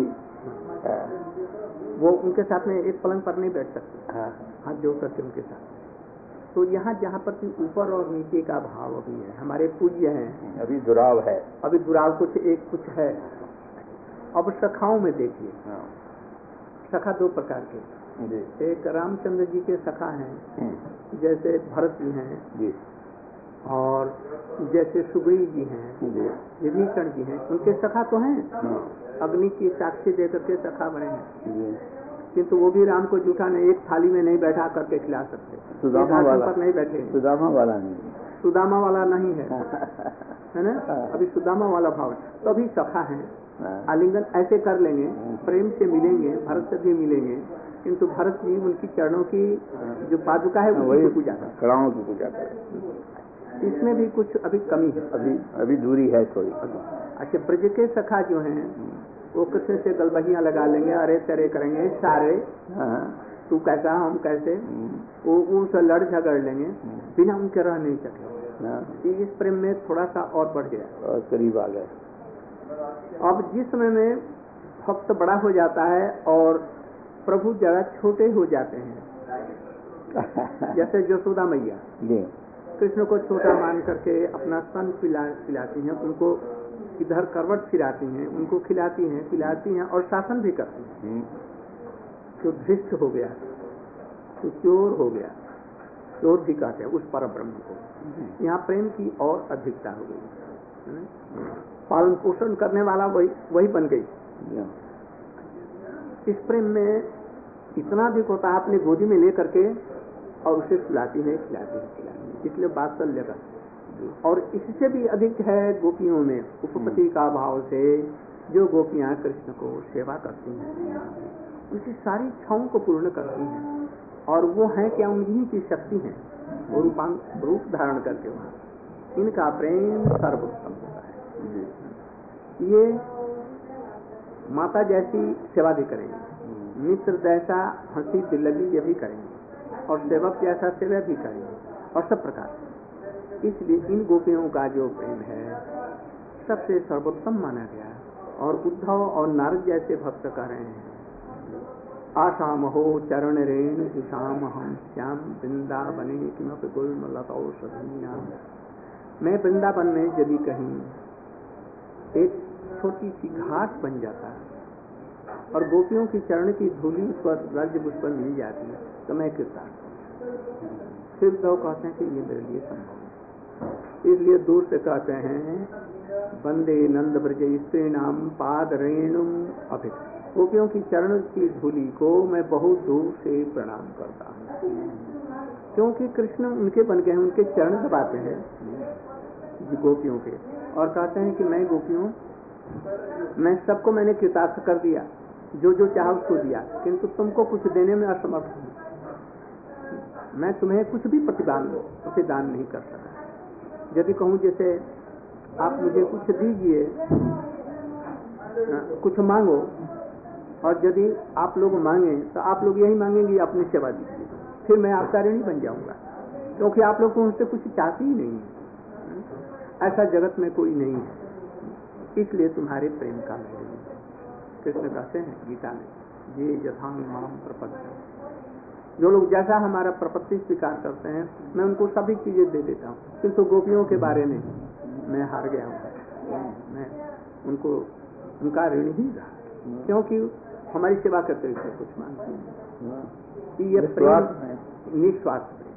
वो उनके साथ में एक पलंग पर नहीं बैठ सकते, हाथ जोड़ करके उनके साथ। तो यहाँ जहाँ पर भी ऊपर और नीचे का भाव अभी है, हमारे पूज्य हैं, अभी दुराव है, अभी दुराव कुछ एक कुछ है। अब सखाओं में देखिए, सखा दो प्रकार के, एक रामचंद्र जी के सखा हैं, जैसे भरत जी हैं, और जैसे सुग्रीव जी हैं, विभीषण जी हैं, उनके सखा तो हैं, अग्नि की साक्षी देकर के सखा बने हैं। किंतु वो भी राम को जूठा नहीं, एक थाली में नहीं बैठा करके खिला सकते, सुदामा वाला पर नहीं बैठे। सुदामा वाला नहीं, सुदामा वाला नहीं है, है ना? अभी सुदामा वाला भाव है, तो अभी सखा है। आलिंगन ऐसे कर लेंगे, प्रेम से मिलेंगे, भरत से भी मिलेंगे, किंतु भरत जी उनकी चरणों की जो पादुका है वही पूजा कर, कड़ाओं की पूजा कर। इसमें भी कुछ अभी कमी है, अभी अभी दूरी है थोड़ी। अच्छा, ब्रज के सखा जो हैं वो कृष्ण से गलबहियां लगा लेंगे, अरे तेरे करेंगे सारे, तू कैसा हम कैसे, वो उनसे लड़ झगड़ लेंगे, बिना उनके रह नहीं सके। इस प्रेम में थोड़ा सा और बढ़ गया और करीब आ गए। अब जिस समय में भक्त बड़ा हो जाता है और प्रभु जरा छोटे हो जाते हैं, जैसे यशोदा मैया कृष्ण को छोटा मान करके अपना स्तन पिला पिलाती हैं, उनको इधर करवट फिराती हैं, उनको खिलाती हैं पिलाती हैं और शासन भी करती हैं। जो धृष्ट हो गया, तो चोर हो गया, चोर भी कहते हैं उस परम ब्रह्म को। यहाँ प्रेम की और अधिकता हो गई, पालन पोषण करने वाला वही वही बन गई। इस प्रेम में इतना अधिक होता है, अपनी गोदी में ले करके और उसे खिलाती है खिलाती है खिलाती है, इसलिए वात्सल्य का। और इससे भी अधिक है गोपियों में उपपति का भाव से जो गोपियां कृष्ण को सेवा करती हैं, उनकी सारी इच्छाओं को पूर्ण करती हैं, और वो है क्या, उन्हीं की शक्ति है, वो रूपांग रूप धारण करके वहाँ इनका प्रेम सर्वोत्तम होता है। ये माता जैसी सेवा भी करेंगे, मित्र जैसा हंसी दिल्लगी ये भी करेंगे, और सेवक जैसा सेवा भी करेंगे, और सब प्रकार। इसलिए इन गोपियों का जो प्रेम है सबसे सर्वोत्तम माना गया, और उद्धव और नारद जैसे भक्त कह रहे हैं, आशाम हो चरण रेणु दिशाम हम श्याम वृंदावने किमपि गुल्म लतौषधीनाम। मैं वृंदावन में यदि कहीं एक छोटी सी घास बन जाता और गोपियों की चरण की धूली उस पर राज्य उस पर मिल जाती तो मैं कृतार्थ। फिर तो कहते हैं कि ये मेरे लिए संभव है, इसलिए दूर से कहते हैं वंदे नंद ब्रज स्त्री नाम पाद रेणुम अभित। गोपियों की चरण की धूली को मैं बहुत दूर से प्रणाम करता हूँ, क्योंकि कृष्ण उनके बन गए हैं, उनके चरण दबाते हैं गोपियों के, और कहते हैं कि मैं गोपियों, मैं सबको मैंने कृतार्थ कर दिया, जो जो चाहा उसको दिया, किंतु तुमको कुछ देने में असमर्थ हूँ। मैं तुम्हें कुछ भी प्रतिदान प्रतिदान नहीं कर सका। यदि कहूँ जैसे आप मुझे कुछ दीजिए, कुछ मांगो, और यदि आप लोग मांगे तो आप लोग यही मांगेंगे अपनी सेवा दीजिए, फिर मैं आपका ऋणी बन जाऊंगा, क्योंकि आप लोग मुझसे कुछ चाहते ही नहीं है। ऐसा जगत में कोई नहीं है, इसलिए तुम्हारे प्रेम का मैं ऋणी हूं। कृष्ण कहते हैं गीता में, ये यथांग माम प्रपत्ति, जो लोग जैसा हमारा प्रपत्ति स्वीकार करते हैं मैं उनको सभी चीजें दे देता हूँ, किंतु गोपियों के बारे में मैं हार गया हूँ। मैं उनको उनका ऋणी ही रहा, क्योंकि हमारी सेवा करते हुए कुछ मांगते हैं। ये प्रेम निस्वार्थ प्रेम,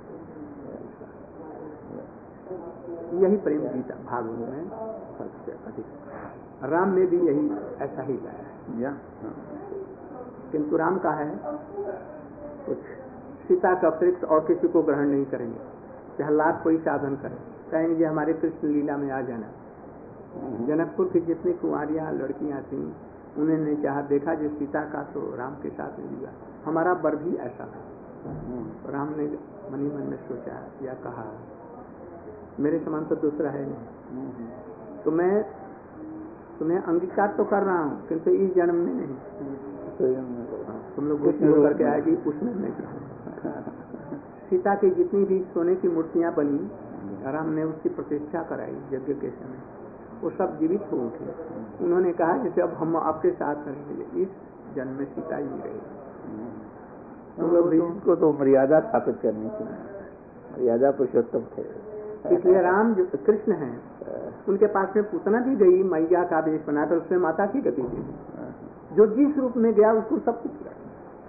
यही प्रेम गीता भागवत में सबसे अधिक। राम में भी यही ऐसा ही लाया है, किंतु राम का है कुछ सीता का अतिरिक्त और किसी को ग्रहण नहीं करेंगे, चाहे लाख कोई साधन करे, कहेंगे हमारे कृष्ण लीला में आ जाना। जनकपुर की जितनी कुंवारियां लड़कियां थीं, उन्होंने चाहा देखा जो सीता का तो राम के साथ में लिया, हमारा बर भी ऐसा था। राम ने मनी मन में सोचा या कहा मेरे समान तो दूसरा है नहीं, तो मैं तुम्हें अंगीकार तो कर रहा हूँ, किंतु इस जन्म में नहीं। तुम लोग कुछ करके आएगी उसमें नहीं। सीता की जितनी भी सोने की मूर्तियां बनी, राम ने उसकी प्रतिष्ठा कराई यज्ञ के समय, वो सब जीवित हो उठी। उन्होंने कहा जैसे अब हम आपके साथ रहेंगे, इस जन्म में सीता ही रहेगी। तुम लोग इसको तो मर्यादा स्थापित करनी चाहिए, मर्यादा पुरुषोत्तम थे। इसलिए राम जो कृष्ण हैं, उनके पास में पूतना भी गई मैया का वेश बनाकर, उसमें माता की गति दी, जो जिस रूप में गया उसको सब कुछ किया।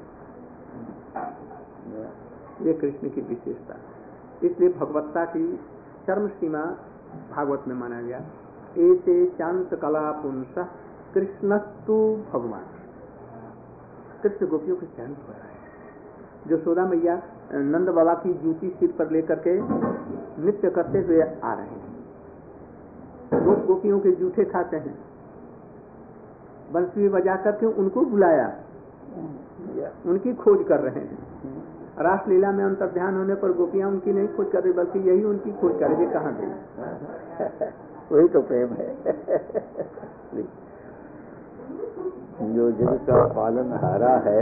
ये कृष्ण की विशेषता, इसलिए भगवत्ता की चरम सीमा भागवत में माना गया। एते शांत कला पुंस कृष्णस्तु भगवान, कृष्ण गोपियों के चरण पर है। जो सोदा मैया नंद बाबा की जूती सिर पर लेकर के नृत्य करते हुए आ रहे हैं, लोग गोपियों के जूठे खाते हैं, बंसी बजा करके उनको बुलाया, उनकी खोज कर रहे हैं। रासलीला में अंतर्ध्यान होने पर गोपियां उनकी नहीं खोज कर रही, बल्कि यही उनकी खोज कर रही, कहाँ गई। वही तो प्रेम है। जो जगत का पालन हारा है,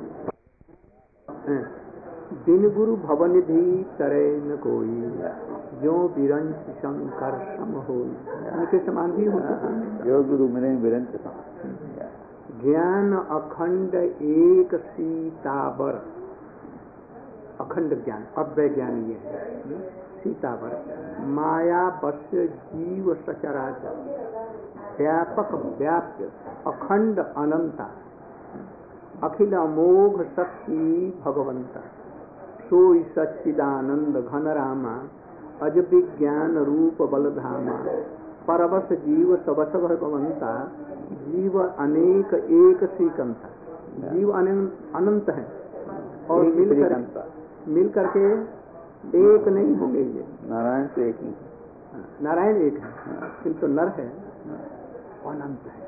दिन गुरु भवनिधि करे न कोई, जो बिरंच शंकर सम होई, उनके समान भी होते। जो गुरु मिले बिरंच सम। ज्ञान अखंड एक सीतावर, अखंड ज्ञान अव्यय ज्ञान ये है सीतावर। माया बस्य जीव सचराचर, व्यापक व्याप्य अखंड अनंता, अखिल अमोघ शक्ति भगवंता, सोई सच्चिदानंद घन रामा, अज विज्ञान रूप बलधामा, परवश जीव सबस भगवंता, जीव अनेक एक श्रीकंता। जीव अनंत है और मिलकर मिल करके एक नहीं होंगे। ये नारायण तो एक ही, नारायण एक है, किंतु नर है अनंत है।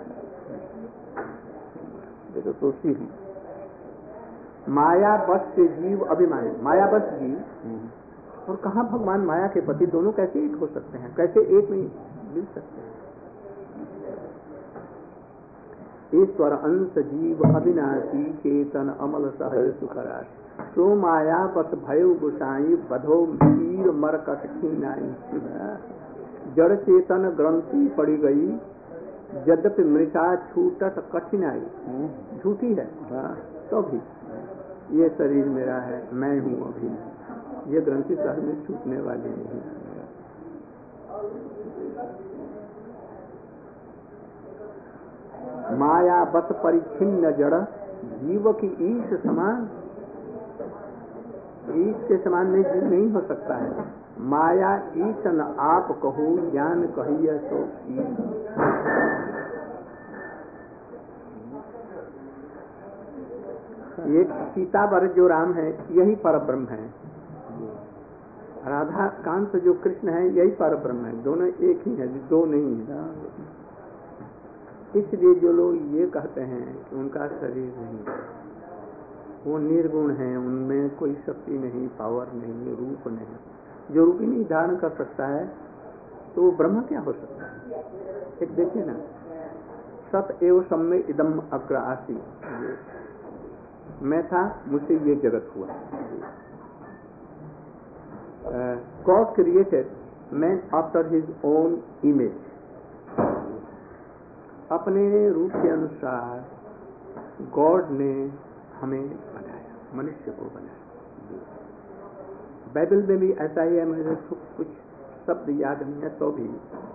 देखो तो सी है। माया बस से जीव अभिमानी, माया बस जीव, और कहाँ भगवान माया के पति, दोनों कैसे एक हो सकते हैं, कैसे एक में मिल सकते हैं। ईश्वर अंश जीव अविनाशी, चेतन अमल सहज सुखराश, सो माया बस भयो गुसाई, बधो वीर मरकट खीनाई। जड़ चेतन ग्रंथि पड़ी गई, यद्यपि मृषा छूटत कठिनाई। झूठी है तो भी ये शरीर मेरा है, मैं हूँ अभी, ये ग्रंथि सहज में छूटने वाली नहीं है। माया बस परिच्छिन्न जड़, जीव की ईश समान, ईश के समान में जीव नहीं हो सकता है। माया ईशन आप कहो, ज्ञान कहिए तो ईश। ये सीतावर जो राम है, यही परब्रह्म है। राधा कांत जो कृष्ण है यही पर ब्रह्म है, दोनों एक ही है, दो नहीं है। इसलिए जो लोग ये कहते हैं कि उनका शरीर नहीं, वो निर्गुण है, उनमें कोई शक्ति नहीं, पावर नहीं, रूप नहीं, जो रूप ही नहीं धारण कर सकता है तो वो ब्रह्म क्या हो सकता है? एक देखिए ना, सत एव सम्मे इदम अग्र आसी, मैं था, मुझसे ये जगत हुआ। God created man after his own image, अपने रूप के अनुसार गॉड ने हमें बनाया, मनुष्य को बनाया। बाइबल में भी ऐसा ही है, मुझे कुछ शब्द याद नहीं है तो भी,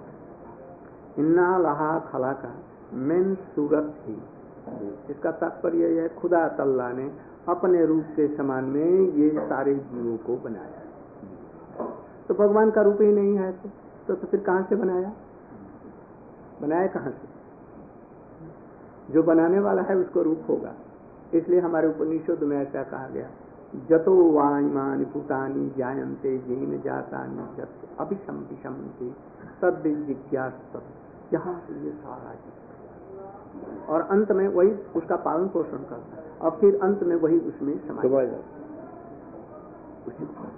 इन्ना लहा खला का मैन सूरत ही, इसका तात्पर्य यह है खुदा तल्ला ने अपने रूप के समान में ये सारे जीवों को बनाया। तो भगवान का रूप ही नहीं है तो, तो, तो फिर कहां से बनाया? बनाया कहां से? जो बनाने वाला है उसको रूप होगा। इसलिए हमारे उपनिषद में ऐसा कहा गया, जतो वाइमानि भूतानि जायन्ते येन जातानि जत अभिशम विषमन्ते तद जिज्ञास, यहाँ से ये सारा चीज, और अंत में वही उसका पालन पोषण करता है, और फिर अंत में वही उसमें समाया जाता है।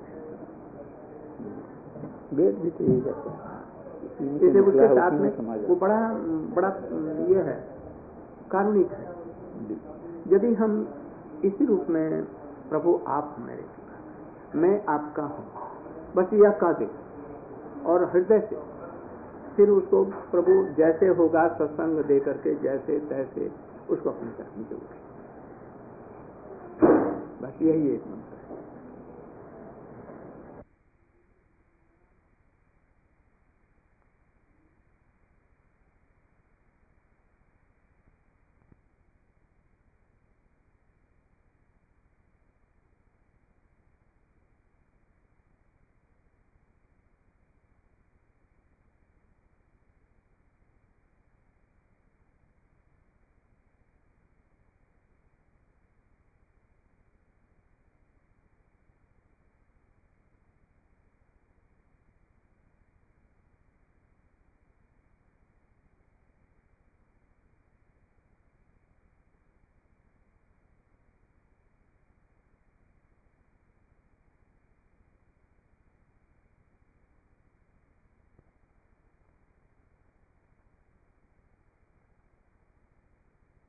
वेद भी तो यही कहते हैं, इसलिए उसके साथ में वो बड़ा बड़ा ये है, कारुणिक है। यदि हम इसी रूप में प्रभु आप मेरे, मैं आपका हूँ, बस यह कह दे और हृदय से, फिर उसको प्रभु जैसे होगा सत्संग दे करके जैसे तैसे उसको अपनी तरफ में जोड़े, बस यही एक मंत्र।